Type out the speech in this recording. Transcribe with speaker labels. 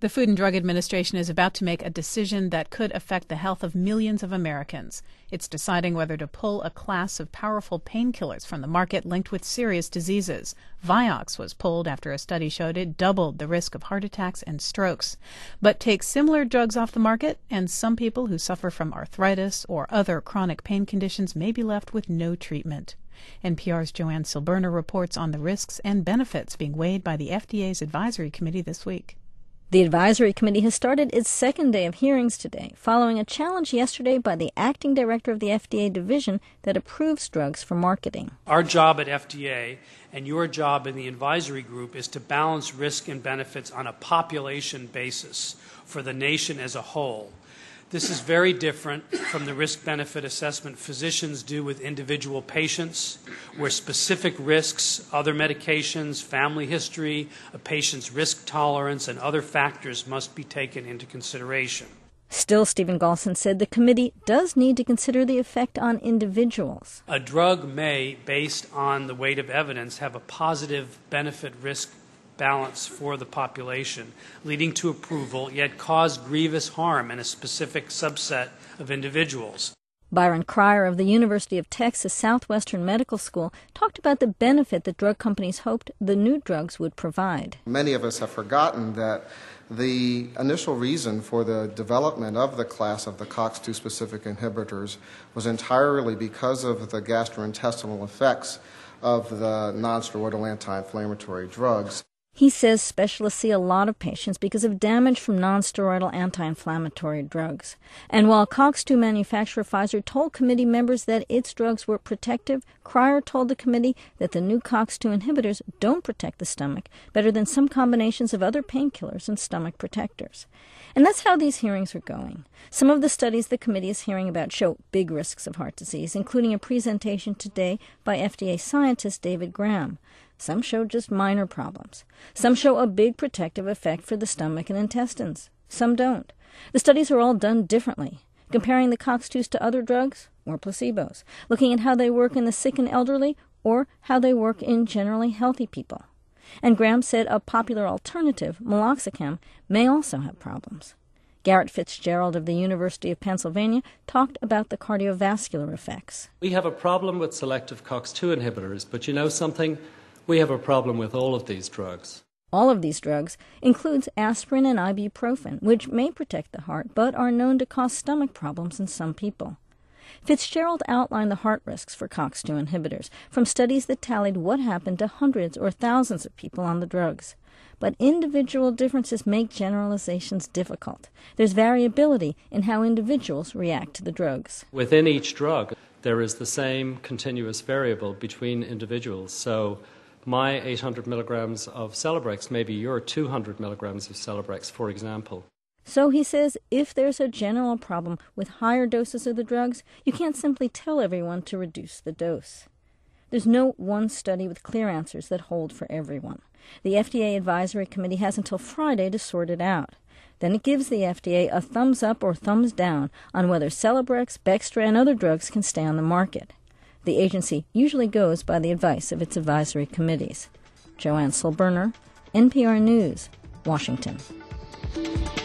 Speaker 1: The Food and Drug Administration is about to make a decision that could affect the health of millions of Americans. It's deciding whether to pull a class of powerful painkillers from the market linked with serious diseases. Vioxx was pulled after a study showed it doubled the risk of heart attacks and strokes. But take similar drugs off the market, and some people who suffer from arthritis or other chronic pain conditions may be left with no treatment. NPR's Joanne Silberner reports on the risks and benefits being weighed by the FDA's advisory committee this week.
Speaker 2: The advisory committee has started its second day of hearings today, following a challenge yesterday by the acting director of the FDA division that approves drugs for marketing.
Speaker 3: Our job at FDA and your job in the advisory group is to balance risk and benefits on a population basis for the nation as a whole. This is very different from the risk-benefit assessment physicians do with individual patients, where specific risks, other medications, family history, a patient's risk tolerance, and other factors must be taken into consideration.
Speaker 2: Still, Stephen Galson said the committee does need to consider the effect on individuals.
Speaker 3: A drug may, based on the weight of evidence, have a positive benefit-risk balance for the population, leading to approval, yet cause grievous harm in a specific subset of individuals.
Speaker 2: Byron Cryer of the University of Texas Southwestern Medical School talked about the benefit that drug companies hoped the new drugs would provide.
Speaker 4: Many of us have forgotten that the initial reason for the development of the class of the COX-2 specific inhibitors was entirely because of the gastrointestinal effects of the nonsteroidal anti-inflammatory drugs.
Speaker 2: He says specialists see a lot of patients because of damage from nonsteroidal anti-inflammatory drugs. And while COX-2 manufacturer Pfizer told committee members that its drugs were protective, Cryer told the committee that the new COX-2 inhibitors don't protect the stomach better than some combinations of other painkillers and stomach protectors. And that's how these hearings are going. Some of the studies the committee is hearing about show big risks of heart disease, including a presentation today by FDA scientist David Graham. Some show just minor problems. Some show a big protective effect for the stomach and intestines. Some don't. The studies are all done differently, comparing the COX-2s to other drugs or placebos, looking at how they work in the sick and elderly or how they work in generally healthy people. And Graham said a popular alternative, meloxicam, may also have problems. Garrett Fitzgerald of the University of Pennsylvania talked about the cardiovascular effects.
Speaker 5: We have a problem with selective COX-2 inhibitors, but you know something? We have a problem with all of these drugs.
Speaker 2: All of these drugs includes aspirin and ibuprofen, which may protect the heart, but are known to cause stomach problems in some people. Fitzgerald outlined the heart risks for COX-2 inhibitors from studies that tallied what happened to hundreds or thousands of people on the drugs. But individual differences make generalizations difficult. There's variability in how individuals react to the drugs.
Speaker 5: Within each drug, there is the same continuous variable between individuals. So my 800 milligrams of Celebrex may be your 200 milligrams of Celebrex, for example.
Speaker 2: So he says if there's a general problem with higher doses of the drugs, you can't simply tell everyone to reduce the dose. There's no one study with clear answers that hold for everyone. The FDA Advisory Committee has until Friday to sort it out. Then it gives the FDA a thumbs up or thumbs down on whether Celebrex, Bextra, and other drugs can stay on the market. The agency usually goes by the advice of its advisory committees. Joanne Silberner, NPR News, Washington.